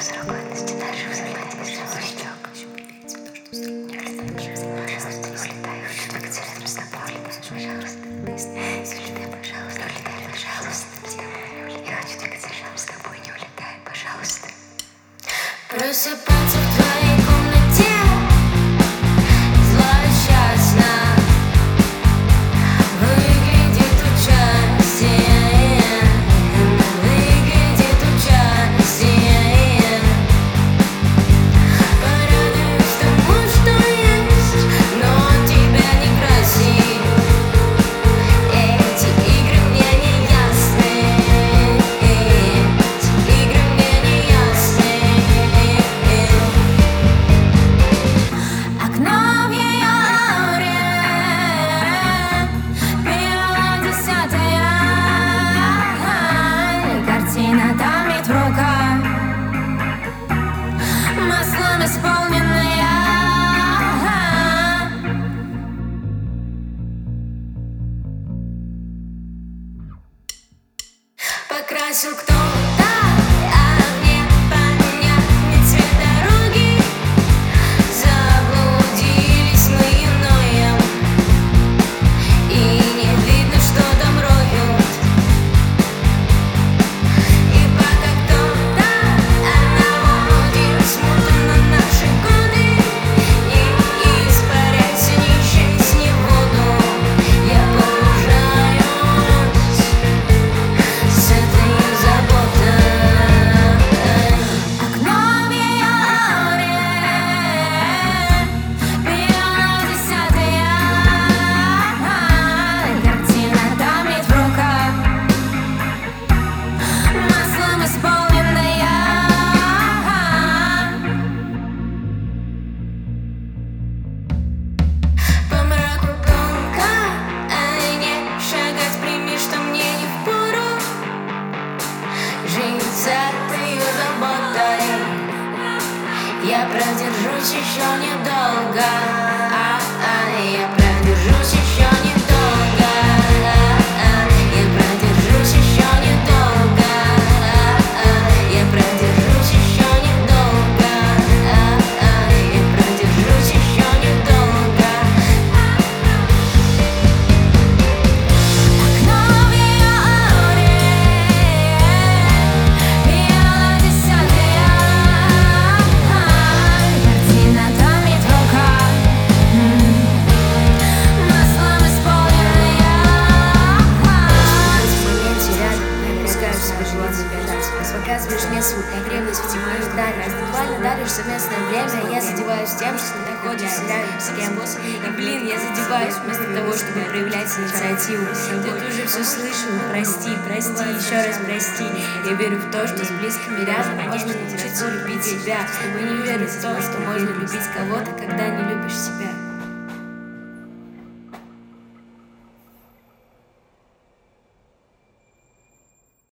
Просыпаться в твоей комнате злосчастно выглядит участие, выглядит участие. Порадуюсь тому, что есть, но тебя не красит. Эти игры мне не ясны, эти игры мне не ясны. Окно в ее ауре, перо 10-я, картина томит в руках, маслом исполненная. Покрасил кто-то, а мне понятный цвет дороги. Заблудились мы и ноем, и не видно, что там роют. И пока кто-то наводит смуту на наши годы, не испаряйся, не исчезни в воду. Я погружаюсь с этой заботой. Окно в ее ауре, перо 10-я, картина томит в руках, маслом исполненная. По мраку тонко, не шагать, прими, что мне не впору жить за твою заботой. Я продержусь еще недолго, я продержусь еще недолго, я продержусь еще недолго, я продержусь еще недолго, я продержусь еще недолго. Окно в ее ауре, перо 10-я, картина томит в руках, маслом исполненная. В моменте рядом напускаю в себе желание бежать. Показываешь мне свою потребность в тепле и даришь. Буквально даришь совместное время. Я задеваюсь тем, что ты находишься рядом с кем. И блин, я задеваюсь вместо того, чтобы проявлять инициативу. Ты уже все слышал, прости, прости, еще раз прости. Я верю в то, что с близкими рядом можно научиться любить себя. Но не верю в то, что можно любить кого-то, когда не любишь себя.